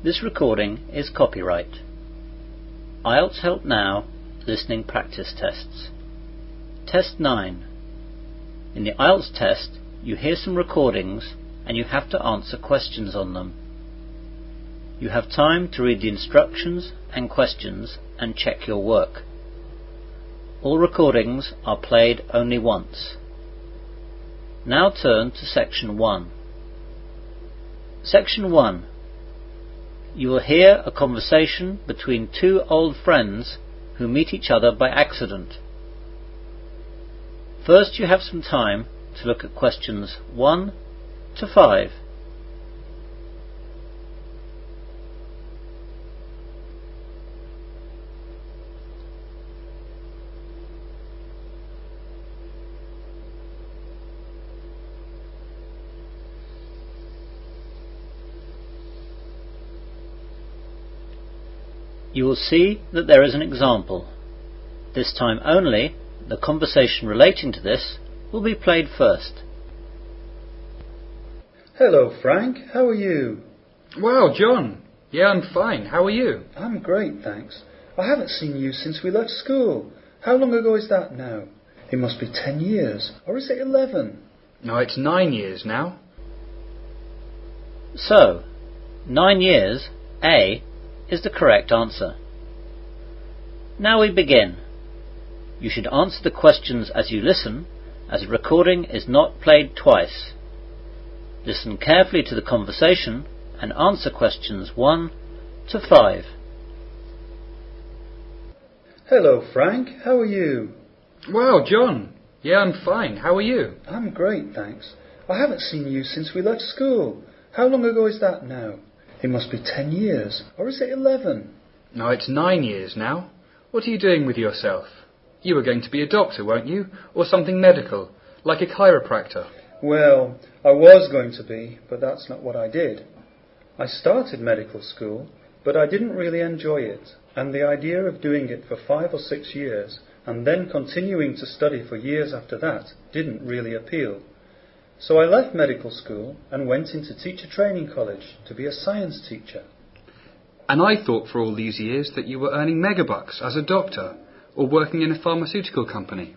This recording is copyright. IELTS Help Now Listening Practice Tests. Test 9. In the IELTS test, you hear some recordings and you have to answer questions on them. You have time to read the instructions and questions and check your work. All recordings are played only once. Now turn to Section 1. Section 1. You will hear a conversation between two old friends who meet each other by accident. First, you have some time to look at questions 1 to 5. You will see that there is an example. This time only, the conversation relating to this will be played first. Hello, Frank. How are you? Wow, John. Yeah, I'm fine. How are you? I'm great, thanks. I haven't seen you since we left school. How long ago is that now? It must be 10 years. Or is it 11? No, it's 9 years now. So, 9 years, A, is the correct answer. Now we begin. You should answer the questions as you listen, as a recording is not played twice. Listen carefully to the conversation and answer questions 1 to 5. Hello, Frank. How are you? Wow, John. Yeah, I'm fine. How are you? I'm great, thanks. I haven't seen you since we left school. How long ago is that now? It must be 10 years. Or is it 11? No, it's 9 years now. What are you doing with yourself? You were going to be a doctor, weren't you? Or something medical, like a chiropractor. Well, I was going to be, but that's not what I did. I started medical school, but I didn't really enjoy it, and the idea of doing it for 5 or 6 years, and then continuing to study for years after that, didn't really appeal. So I left medical school and went into teacher training college to be a science teacher. And I thought for all these years that you were earning megabucks as a doctor, or working in a pharmaceutical company.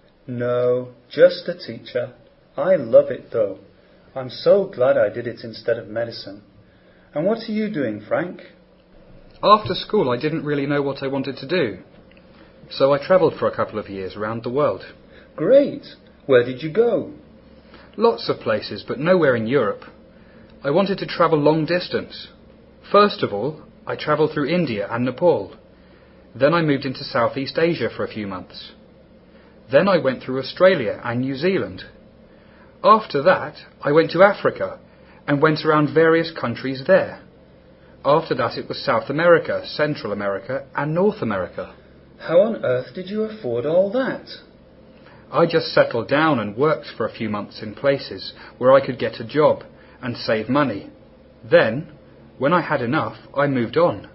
No, just a teacher. I love it though. I'm so glad I did it instead of medicine. And what are you doing, Frank? After school I didn't really know what I wanted to do. So I travelled for a couple of years around the world. Great! Where did you go? Lots of places, but nowhere in Europe. I wanted to travel long distance. First of all, I travelled through India and Nepal. Then I moved into Southeast Asia for a few months. Then I went through Australia and New Zealand. After that, I went to Africa and went around various countries there. After that, it was South America, Central America and North America. How on earth did you afford all that? I just settled down and worked for a few months in places where I could get a job and save money. Then, when I had enough, I moved on.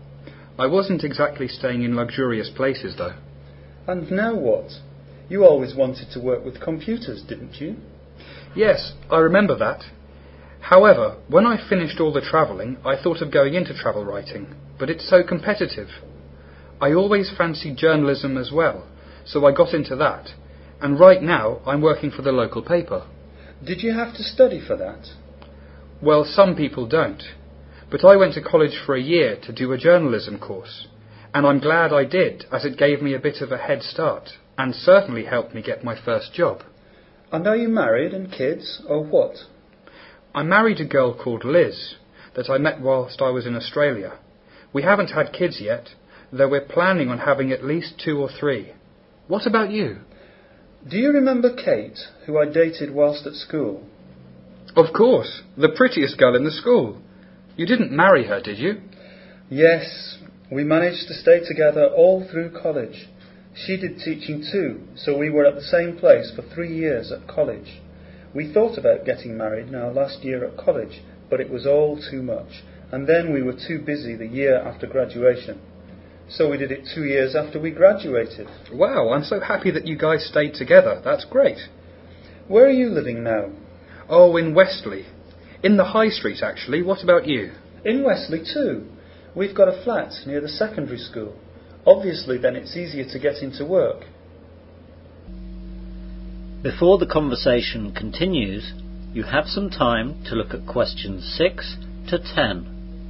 I wasn't exactly staying in luxurious places, though. And now what? You always wanted to work with computers, didn't you? Yes, I remember that. However, when I finished all the travelling, I thought of going into travel writing, but it's so competitive. I always fancied journalism as well, so I got into that. And right now, I'm working for the local paper. Did you have to study for that? Well, some people don't. But I went to college for a year to do a journalism course. And I'm glad I did, as it gave me a bit of a head start, and certainly helped me get my first job. And are you married and kids, or what? I married a girl called Liz, that I met whilst I was in Australia. We haven't had kids yet, though we're planning on having at least 2 or 3. What about you? Do you remember Kate, who I dated whilst at school? Of course, the prettiest girl in the school. You didn't marry her, did you? Yes, we managed to stay together all through college. She did teaching too, so we were at the same place for 3 years at college. We thought about getting married in our last year at college, but it was all too much, and then we were too busy the year after graduation. So we did it 2 years after we graduated. Wow, I'm so happy that you guys stayed together. That's great. Where are you living now? Oh, in Westley. In the High Street, actually. What about you? In Wesley too. We've got a flat near the secondary school. Obviously then it's easier to get into work. Before the conversation continues, you have some time to look at questions 6 to 10.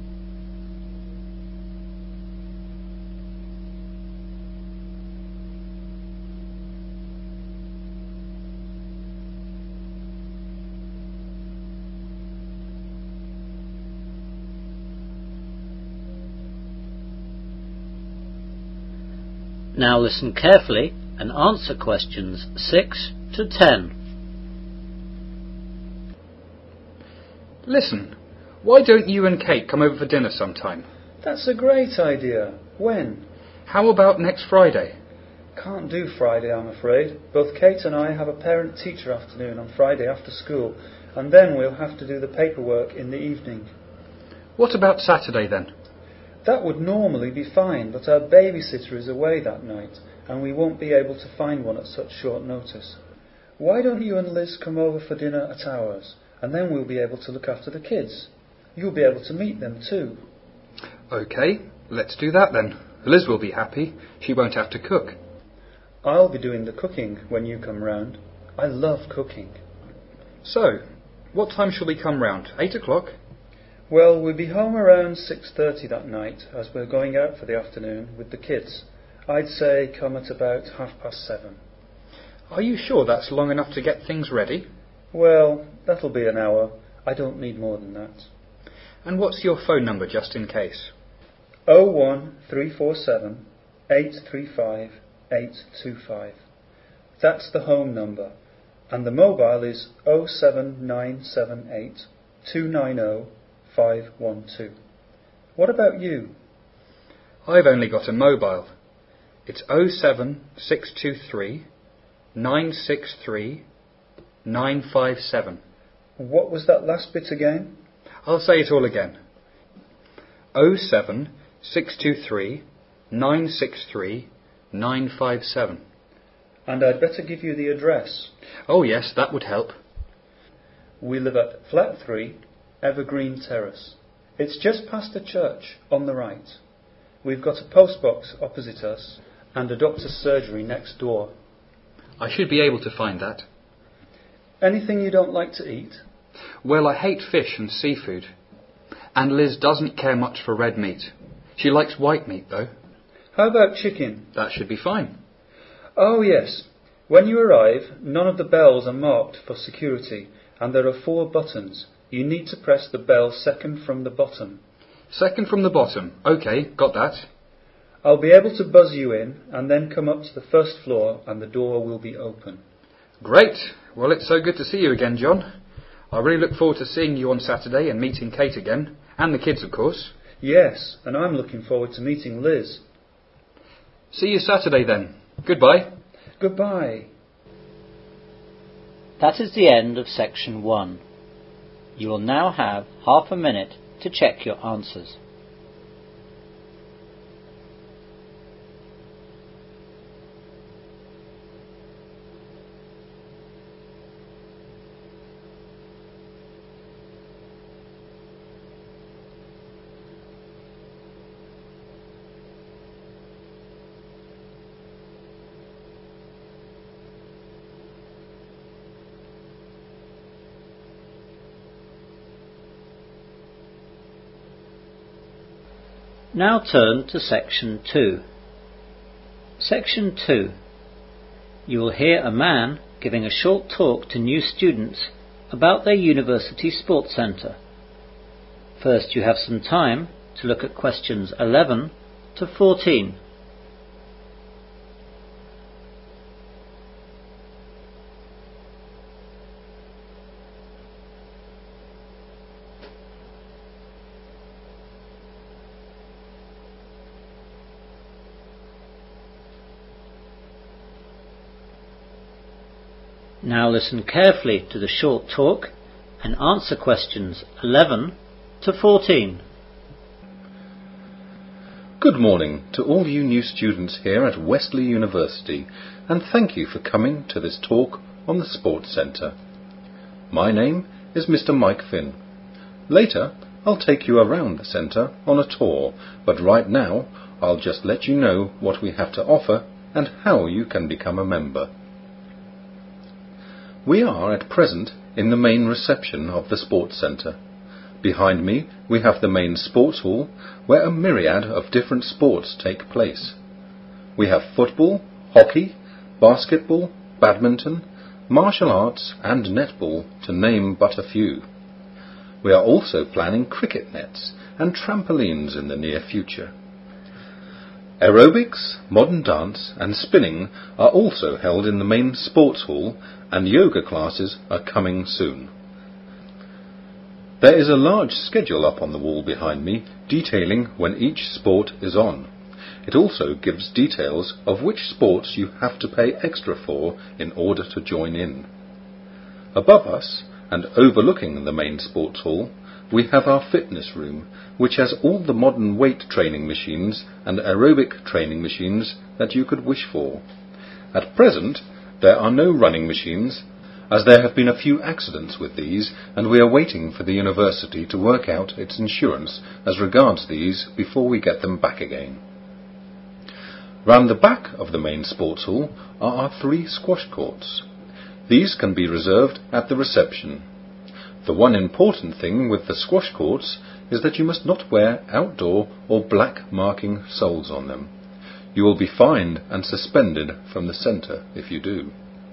Now listen carefully and answer questions 6 to 10. Listen, why don't you and Kate come over for dinner sometime? That's a great idea. When? How about next Friday? Can't do Friday, I'm afraid. Both Kate and I have a parent-teacher afternoon on Friday after school, and then we'll have to do the paperwork in the evening. What about Saturday then? That would normally be fine, but our babysitter is away that night, and we won't be able to find one at such short notice. Why don't you and Liz come over for dinner at ours, and then we'll be able to look after the kids. You'll be able to meet them too. OK, let's do that then. Liz will be happy. She won't have to cook. I'll be doing the cooking when you come round. I love cooking. So, what time shall we come round? 8 o'clock? Well, we'll be home around 6:30 that night, as we're going out for the afternoon with the kids. I'd say come at about 7:30. Are you sure that's long enough to get things ready? Well, that'll be an hour. I don't need more than that. And what's your phone number, just in case? 01347 835 825. That's the home number. And the mobile is 07978 290 512. What about you? I've only got a mobile. It's 07623 963 957. What was that last bit again? I'll say it all again. 07623 963 957. And I'd better give you the address. Oh yes, that would help. We live at Flat 3, Evergreen Terrace. It's just past the church on the right. We've got a postbox opposite us and a doctor's surgery next door. I should be able to find that. Anything you don't like to eat? Well, I hate fish and seafood. And Liz doesn't care much for red meat. She likes white meat, though. How about chicken? That should be fine. Oh, yes. When you arrive, none of the bells are marked for security, and there are 4 buttons. You need to press the bell second from the bottom. Second from the bottom. OK, got that. I'll be able to buzz you in, and then come up to the first floor, and the door will be open. Great. Well, it's so good to see you again, John. I really look forward to seeing you on Saturday and meeting Kate again. And the kids, of course. Yes, and I'm looking forward to meeting Liz. See you Saturday then. Goodbye. Goodbye. That is the end of section 1. You will now have half a minute to check your answers. Now turn to section 2. Section 2. You will hear a man giving a short talk to new students about their university sports centre. First, you have some time to look at questions 11 to 14. Now listen carefully to the short talk and answer questions 11 to 14. Good morning to all you new students here at Wesley University, and thank you for coming to this talk on the Sports Centre. My name is Mr. Mike Finn. Later, I'll take you around the centre on a tour, but right now I'll just let you know what we have to offer and how you can become a member. We are at present in the main reception of the sports centre. Behind me we have the main sports hall, where a myriad of different sports take place. We have football, hockey, basketball, badminton, martial arts and netball, to name but a few. We are also planning cricket nets and trampolines in the near future. Aerobics, modern dance and spinning are also held in the main sports hall, and yoga classes are coming soon. There is a large schedule up on the wall behind me detailing when each sport is on. It also gives details of which sports you have to pay extra for in order to join in. Above us, and overlooking the main sports hall, we have our fitness room, which has all the modern weight training machines and aerobic training machines that you could wish for. At present, there are no running machines, as there have been a few accidents with these, and we are waiting for the university to work out its insurance as regards these before we get them back again. Round the back of the main sports hall are our 3 squash courts. These can be reserved at the reception. The one important thing with the squash courts is that you must not wear outdoor or black marking soles on them. You will be fined and suspended from the centre if you do.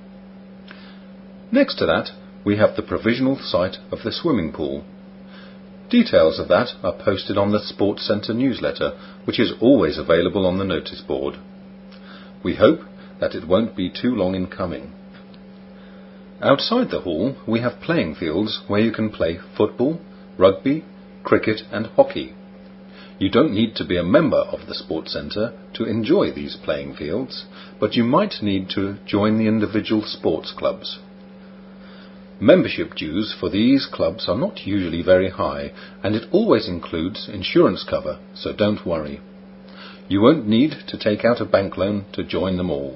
Next to that, we have the provisional site of the swimming pool. Details of that are posted on the Sports Centre newsletter, which is always available on the notice board. We hope that it won't be too long in coming. Outside the hall, we have playing fields where you can play football, rugby, cricket and hockey. You don't need to be a member of the Sports Centre to enjoy these playing fields, but you might need to join the individual sports clubs. Membership dues for these clubs are not usually very high, and it always includes insurance cover, so don't worry. You won't need to take out a bank loan to join them all.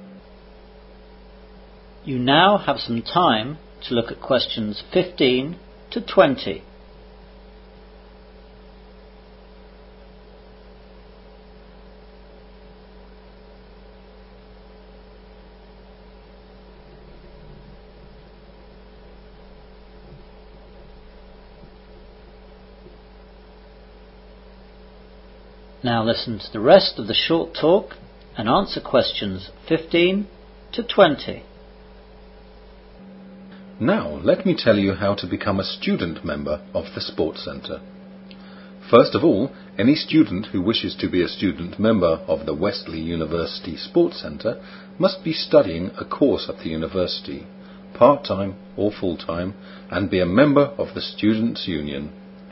You now have some time to look at questions 15 to 20. Now listen to the rest of the short talk and answer questions 15 to 20. Now let me tell you how to become a student member of the Sports Centre. First of all, any student who wishes to be a student member of the Wesley University Sports Centre must be studying a course at the university, part-time or full-time, and be a member of the Students' Union.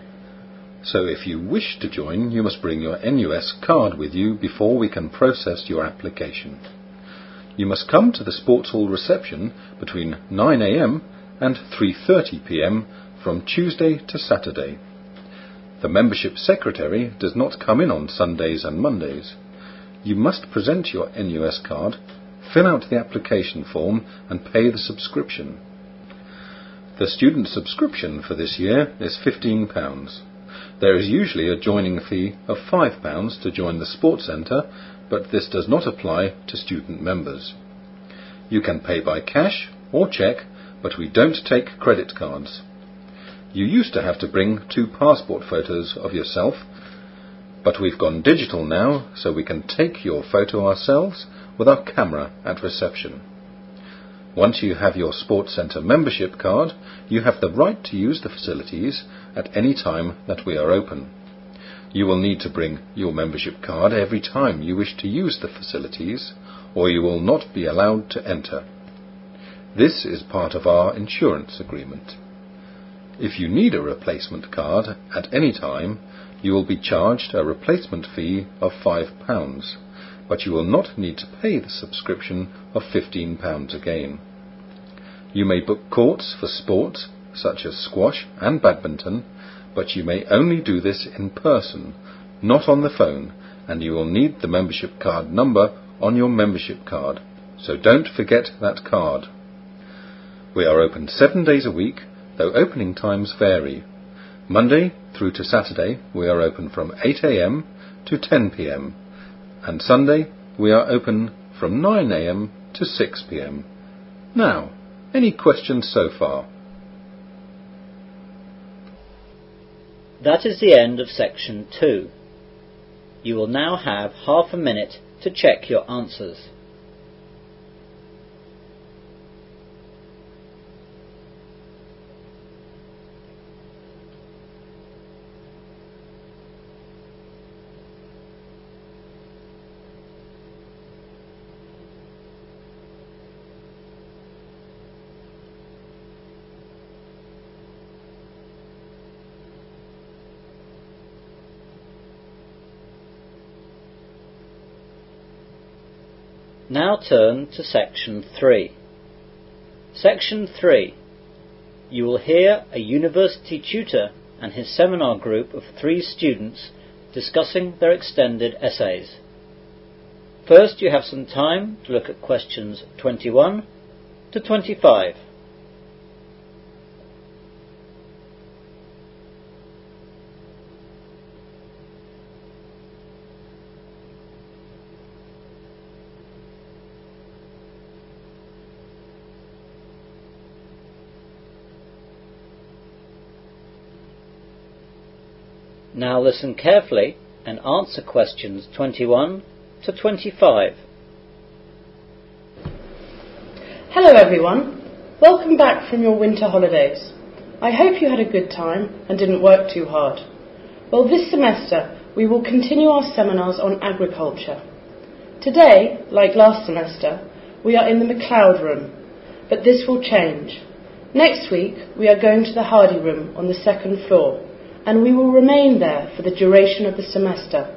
So if you wish to join, you must bring your NUS card with you before we can process your application. You must come to the Sports Hall reception between 9 a.m. and 3:30 p.m. from Tuesday to Saturday. The membership secretary does not come in on Sundays and Mondays. You must present your NUS card, fill out the application form and pay the subscription. The student subscription for this year is £15. There is usually a joining fee of £5 to join the Sports Centre, but this does not apply to student members. You can pay by cash or cheque, but we don't take credit cards. You used to have to bring 2 passport photos of yourself, but we've gone digital now, so we can take your photo ourselves with our camera at reception. Once you have your Sports Centre membership card, you have the right to use the facilities at any time that we are open. You will need to bring your membership card every time you wish to use the facilities, or you will not be allowed to enter. This is part of our insurance agreement. If you need a replacement card at any time, you will be charged a replacement fee of £5, but you will not need to pay the subscription of £15 again. You may book courts for sports such as squash and badminton, but you may only do this in person, not on the phone, and you will need the membership card number on your membership card, so don't forget that card. We are open 7 days a week, though opening times vary. Monday through to Saturday we are open from 8 a.m. to 10 p.m. and Sunday we are open from 9 a.m. to 6 p.m. Now, any questions so far? That is the end of section 2. You will now have half a minute to check your answers. Now turn to section 3. Section 3. You will hear a university tutor and his seminar group of 3 students discussing their extended essays. First, you have some time to look at questions 21 to 25. Now listen carefully and answer questions 21 to 25. Hello everyone, welcome back from your winter holidays. I hope you had a good time and didn't work too hard. Well, this semester we will continue our seminars on agriculture. Today, like last semester, we are in the MacLeod room, but this will change. Next week we are going to the Hardy room on the 2nd floor, and we will remain there for the duration of the semester.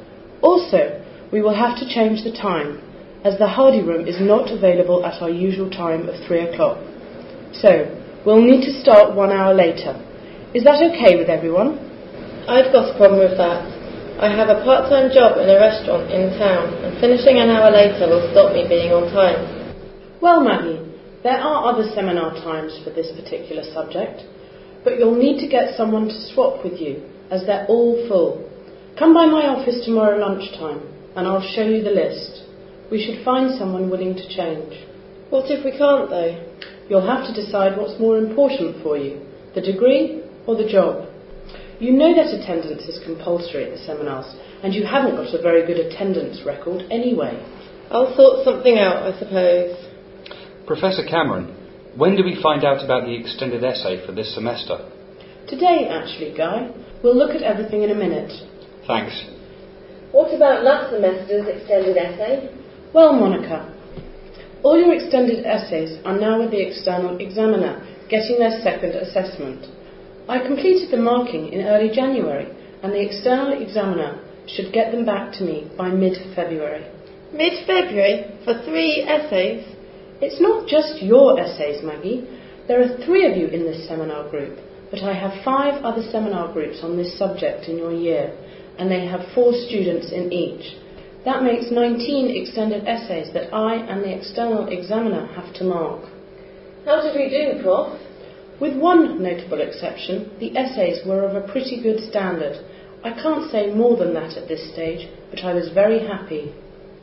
Also, we will have to change the time, as the Hardy room is not available at our usual time of 3 o'clock. So, we'll need to start 1 hour later. Is that okay with everyone? I've got a problem with that. I have a part-time job in a restaurant in town, and finishing an hour later will stop me being on time. Well, Maggie, there are other seminar times for this particular subject, but you'll need to get someone to swap with you, as they're all full. Come by my office tomorrow lunchtime, and I'll show you the list. We should find someone willing to change. What if we can't, though? You'll have to decide what's more important for you, the degree or the job. You know that attendance is compulsory at the seminars, and you haven't got a very good attendance record anyway. I'll sort something out, I suppose. Professor Cameron, when do we find out about the extended essay for this semester? Today, actually, Guy. We'll look at everything in a minute. Thanks. What about last semester's extended essay? Well, Monica, all your extended essays are now with the external examiner, getting their second assessment. I completed the marking in early January, and the external examiner should get them back to me by mid-February. Mid-February? For 3 essays? It's not just your essays, Maggie. There are 3 of you in this seminar group, but I have 5 other seminar groups on this subject in your year, and they have 4 students in each. That makes 19 extended essays that I and the external examiner have to mark. How did we do, Prof? With one notable exception, the essays were of a pretty good standard. I can't say more than that at this stage, but I was very happy.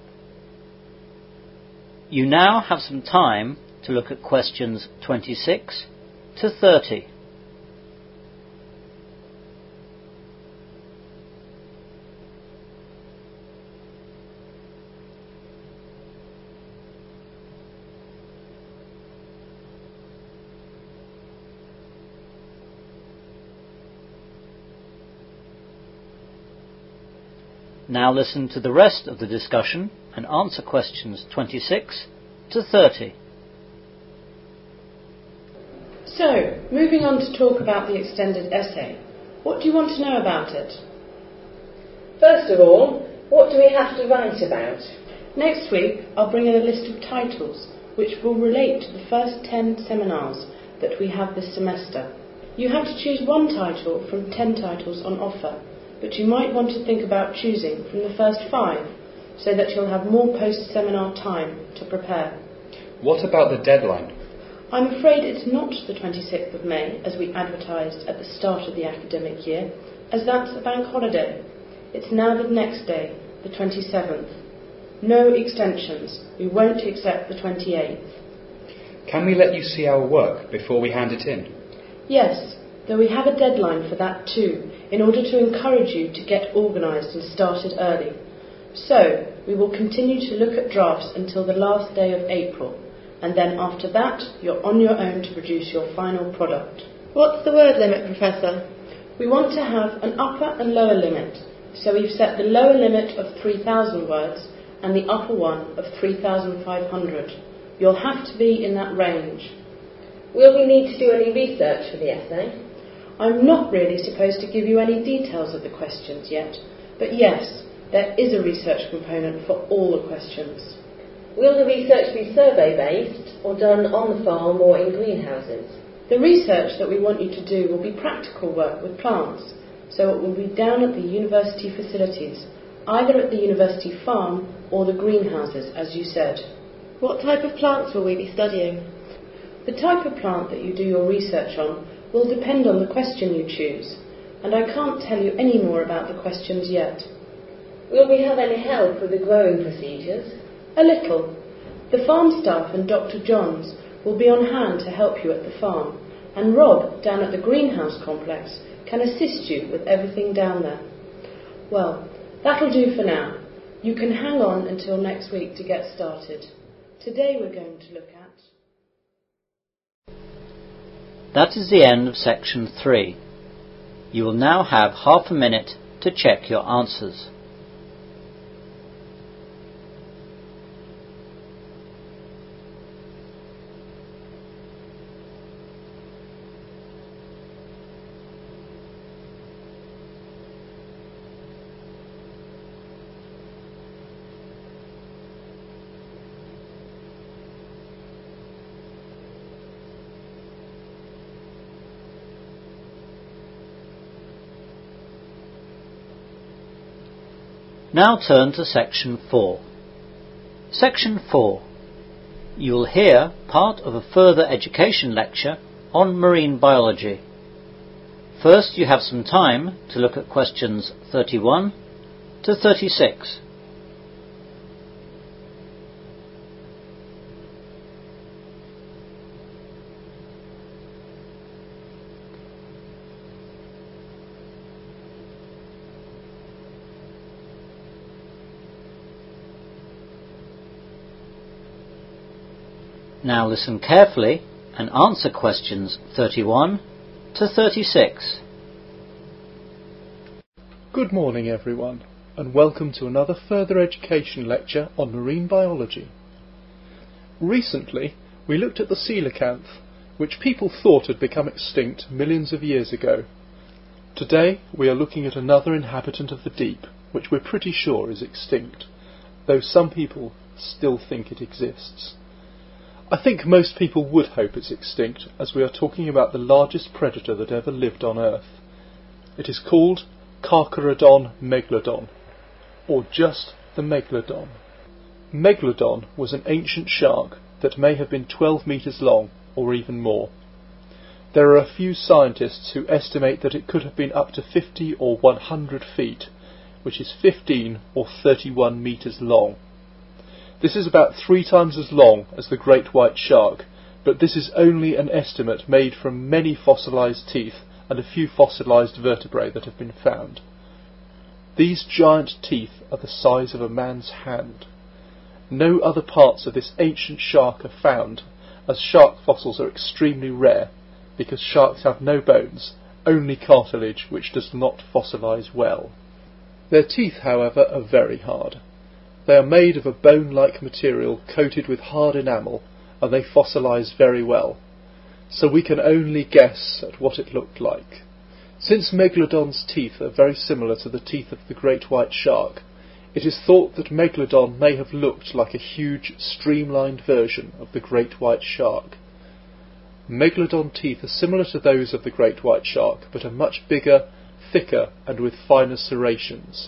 You now have some time to look at questions 26 to 30. Now listen to the rest of the discussion and answer questions 26 to 30. So, moving on to talk about the extended essay. What do you want to know about it? First of all, what do we have to write about? Next week, I'll bring in a list of titles which will relate to the first 10 seminars that we have this semester. You have to choose one title from 10 titles on offer, but you might want to think about choosing from the first 5, so that you'll have more post-seminar time to prepare. What about the deadline? I'm afraid it's not the 26th of May, as we advertised at the start of the academic year, as that's a bank holiday. It's now the next day, the 27th. No extensions. We won't accept the 28th. Can we let you see our work before we hand it in? Yes, though we have a deadline for that too, in order to encourage you to get organised and started early. So, we will continue to look at drafts until the last day of April, and then after that, you're on your own to produce your final product. What's the word limit, Professor? We want to have an upper and lower limit, so we've set the lower limit of 3,000 words and the upper one of 3,500. You'll have to be in that range. Will we need to do any research for the essay? I'm not really supposed to give you any details of the questions yet, but yes, there is a research component for all the questions. Will the research be survey-based or done on the farm or in greenhouses? The research that we want you to do will be practical work with plants, so it will be down at the university facilities, either at the university farm or the greenhouses, as you said. What type of plants will we be studying? The type of plant that you do your research on will depend on the question you choose, and I can't tell you any more about the questions yet. Will we have any help with the growing procedures? A little. The farm staff and Dr. Johns will be on hand to help you at the farm, and Rob, down at the greenhouse complex, can assist you with everything down there. Well, that'll do for now. You can hang on until next week to get started. Today we're going to look at... That is the end of section 3. You will now have half a minute to check your answers. Now turn to section 4. Section 4. You will hear part of a further education lecture on marine biology. First, you have some time to look at questions 31 to 36. Now listen carefully and answer questions 31 to 36. Good morning everyone, and welcome to another further education lecture on marine biology. Recently we looked at the coelacanth, which people thought had become extinct millions of years ago. Today we are looking at another inhabitant of the deep, which we're pretty sure is extinct, though some people still think it exists. I think most people would hope it's extinct, as we are talking about the largest predator that ever lived on Earth. It is called Carcharodon megalodon, or just the megalodon. Megalodon was an ancient shark that may have been 12 metres long, or even more. There are a few scientists who estimate that it could have been up to 50 or 100 feet, which is 15 or 31 metres long. This is about 3 times as long as the great white shark, but this is only an estimate made from many fossilised teeth and a few fossilised vertebrae that have been found. These giant teeth are the size of a man's hand. No other parts of this ancient shark are found, as shark fossils are extremely rare, because sharks have no bones, only cartilage which does not fossilise well. Their teeth, however, are very hard. They are made of a bone-like material coated with hard enamel, and they fossilise very well, so we can only guess at what it looked like. Since Megalodon's teeth are very similar to the teeth of the great white shark, it is thought that Megalodon may have looked like a huge, streamlined version of the great white shark. Megalodon teeth are similar to those of the great white shark, but are much bigger, thicker, and with finer serrations.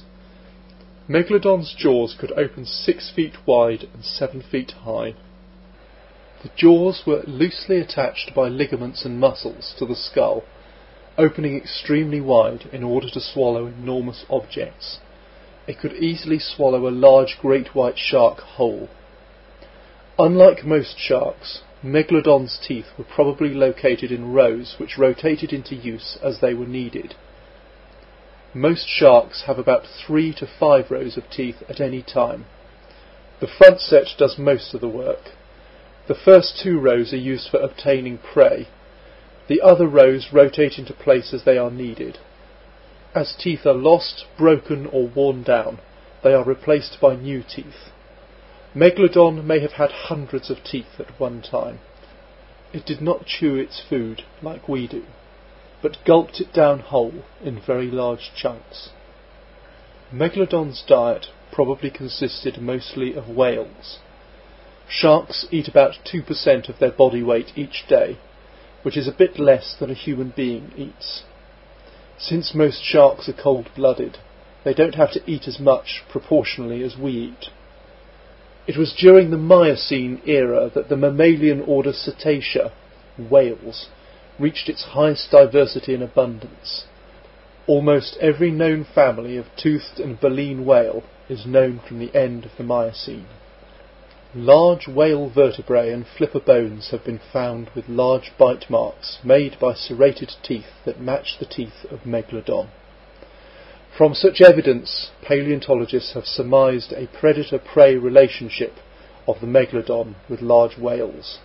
Megalodon's jaws could open 6 feet wide and 7 feet high. The jaws were loosely attached by ligaments and muscles to the skull, opening extremely wide in order to swallow enormous objects. It could easily swallow a large great white shark whole. Unlike most sharks, Megalodon's teeth were probably located in rows which rotated into use as they were needed. Most sharks have about 3 to 5 rows of teeth at any time. The front set does most of the work. The first 2 rows are used for obtaining prey. The other rows rotate into place as they are needed. As teeth are lost, broken or worn down, they are replaced by new teeth. Megalodon may have had hundreds of teeth at one time. It did not chew its food like we do, but gulped it down whole in very large chunks. Megalodon's diet probably consisted mostly of whales. Sharks eat about 2% of their body weight each day, which is a bit less than a human being eats. Since most sharks are cold-blooded, they don't have to eat as much proportionally as we eat. It was during the Miocene era that the mammalian order Cetacea, whales, reached its highest diversity and abundance. Almost every known family of toothed and baleen whale is known from the end of the Miocene. Large whale vertebrae and flipper bones have been found with large bite marks made by serrated teeth that match the teeth of Megalodon. From such evidence, paleontologists have surmised a predator-prey relationship of the Megalodon with large whales.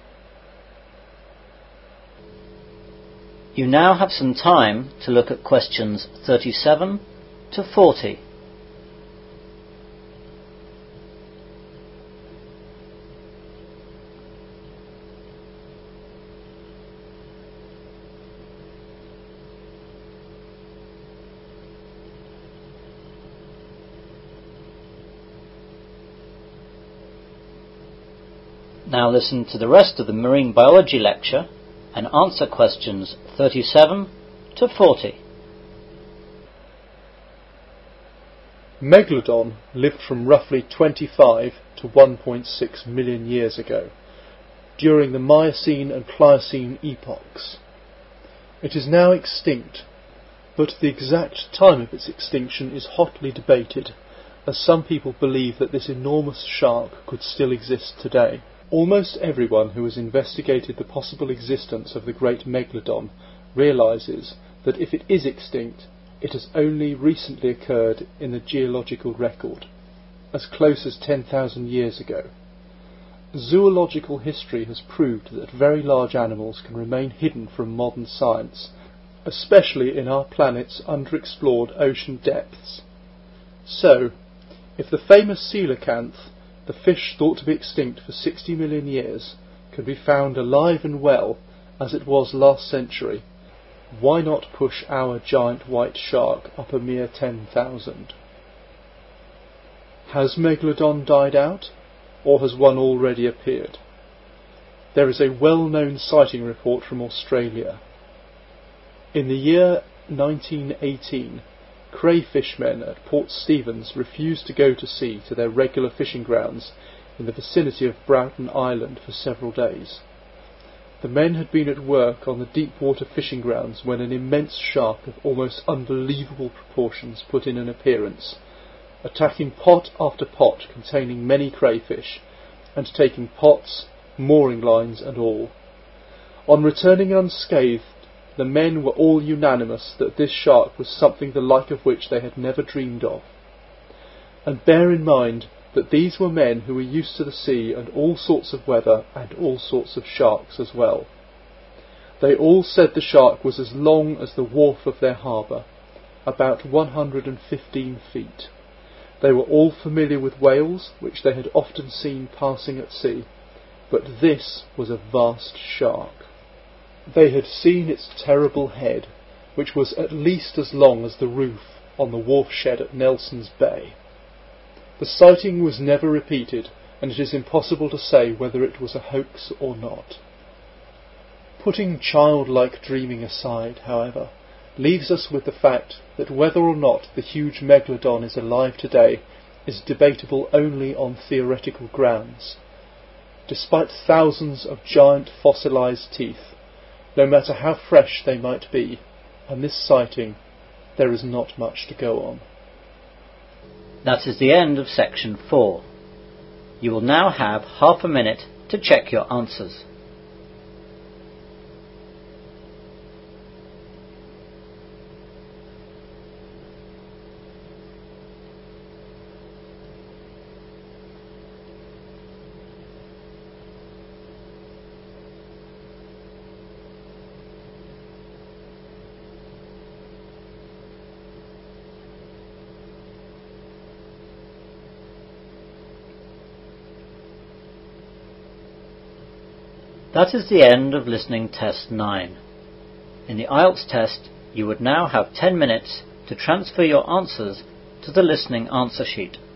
You now have some time to look at questions 37 to 40. Now listen to the rest of the marine biology lecture and answer questions 37 to 40. Megalodon lived from roughly 25 to 1.6 million years ago, during the Miocene and Pliocene epochs. It is now extinct, but the exact time of its extinction is hotly debated, as some people believe that this enormous shark could still exist today. Almost everyone who has investigated the possible existence of the great Megalodon realises that if it is extinct, it has only recently occurred in the geological record, as close as 10,000 years ago. Zoological history has proved that very large animals can remain hidden from modern science, especially in our planet's underexplored ocean depths. So, if the famous coelacanth, the fish thought to be extinct for 60 million years, can be found alive and well as it was last century, why not push our giant white shark up a mere 10,000? Has Megalodon died out, or has one already appeared? There is a well-known sighting report from Australia. In the year 1918, crayfishmen at Port Stephens refused to go to sea to their regular fishing grounds in the vicinity of Broughton Island for several days. The men had been at work on the deep water fishing grounds when an immense shark of almost unbelievable proportions put in an appearance, attacking pot after pot containing many crayfish, and taking pots, mooring lines and all. On returning unscathed, the men were all unanimous that this shark was something the like of which they had never dreamed of. And bear in mind that these were men who were used to the sea and all sorts of weather and all sorts of sharks as well. They all said the shark was as long as the wharf of their harbour, about 115 feet. They were all familiar with whales, which they had often seen passing at sea, but this was a vast shark. They had seen its terrible head, which was at least as long as the roof on the wharf shed at Nelson's Bay. The sighting was never repeated, and it is impossible to say whether it was a hoax or not. Putting childlike dreaming aside, however, leaves us with the fact that whether or not the huge Megalodon is alive today is debatable only on theoretical grounds. despite thousands of giant fossilised teeth, no matter how fresh they might be, and this sighting, there is not much to go on. That is the end of section 4. You will now have half a minute to check your answers. That is the end of listening test 9. In the IELTS test, you would now have 10 minutes to transfer your answers to the listening answer sheet.